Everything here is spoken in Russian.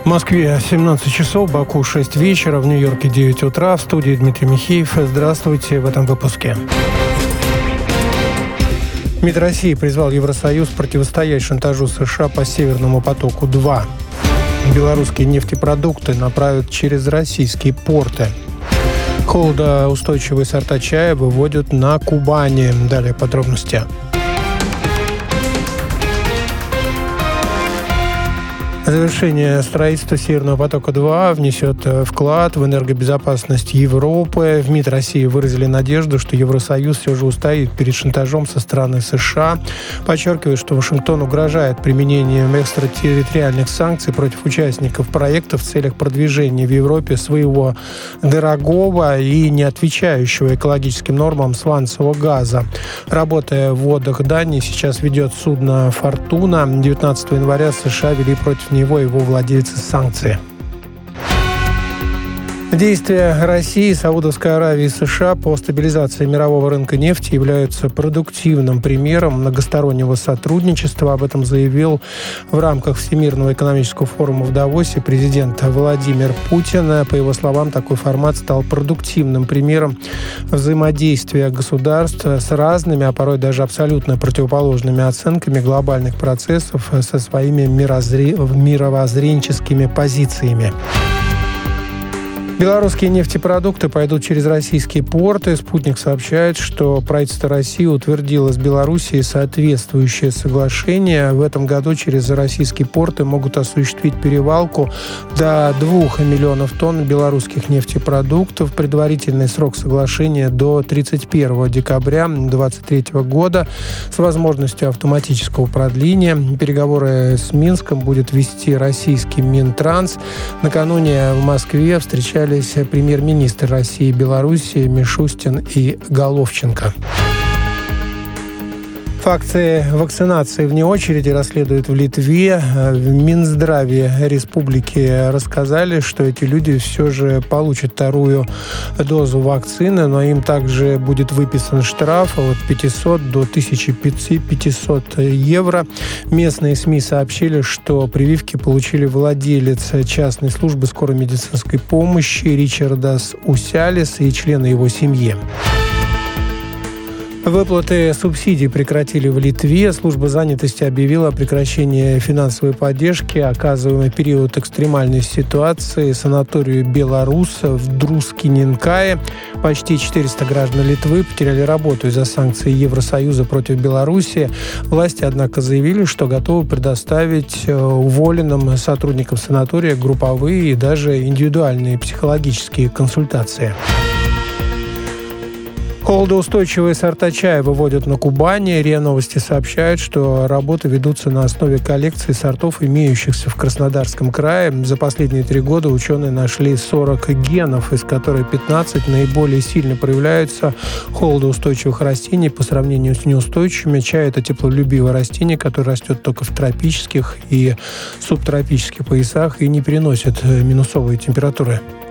В Москве 17 часов, Баку 6 вечера, в Нью-Йорке 9 утра. В студии Дмитрий Михеев. Здравствуйте в этом выпуске. МИД России призвал Евросоюз противостоять шантажу США по Северному потоку-2. Белорусские нефтепродукты направят через российские порты. Холодоустойчивые сорта чая выводят на Кубани. Далее подробности. Завершение строительства Северного потока-2 внесет вклад в энергобезопасность Европы. В МИД России выразили надежду, что Евросоюз все же устоит перед шантажом со стороны США. Подчеркивают, что Вашингтон угрожает применением экстратерриториальных санкций против участников проекта в целях продвижения в Европе своего дорогого и не отвечающего экологическим нормам сланцевого газа. Работая в водах Дании, сейчас ведет судно «Фортуна». 19 января США ввели против него его владельцы санкции. Действия России, Саудовской Аравии и США по стабилизации мирового рынка нефти являются продуктивным примером многостороннего сотрудничества. Об этом заявил в рамках Всемирного экономического форума в Давосе президент Владимир Путин. По его словам, такой формат стал продуктивным примером взаимодействия государств с разными, а порой даже абсолютно противоположными оценками глобальных процессов со своими мировоззренческими позициями. Белорусские нефтепродукты пойдут через российские порты. «Спутник» сообщает, что правительство России утвердило с Белоруссией соответствующее соглашение. В этом году через российские порты могут осуществить перевалку до 2 миллионов тонн белорусских нефтепродуктов. Предварительный срок соглашения до 31 декабря 2023 года с возможностью автоматического продления. Переговоры с Минском будет вести российский Минтранс. Накануне в Москве встречались премьер-министр России и Белоруссии Мишустин и Головченко. Факты вакцинации вне очереди расследуют в Литве. В Минздраве республики рассказали, что эти люди все же получат вторую дозу вакцины, но им также будет выписан штраф от 500 до 1500 евро. Местные СМИ сообщили, что прививки получили владелец частной службы скорой медицинской помощи Ричардас Усялис и члены его семьи. Выплаты субсидий прекратили в Литве. Служба занятости объявила о прекращении финансовой поддержки, оказываемой в период экстремальной ситуации санаторию «Беларус» в Друскиненкае. Почти 400 граждан Литвы потеряли работу из-за санкций Евросоюза против Беларуси. Власти, однако, заявили, что готовы предоставить уволенным сотрудникам санатория групповые и даже индивидуальные психологические консультации. Холодоустойчивые сорта чая выводят на Кубани. РИА Новости сообщают, что работы ведутся на основе коллекции сортов, имеющихся в Краснодарском крае. За последние 3 года ученые нашли 40 генов, из которых 15 наиболее сильно проявляются холодоустойчивых растений по сравнению с неустойчивыми. Чай – это теплолюбивое растение, которое растет только в тропических и субтропических поясах и не переносит минусовые температуры.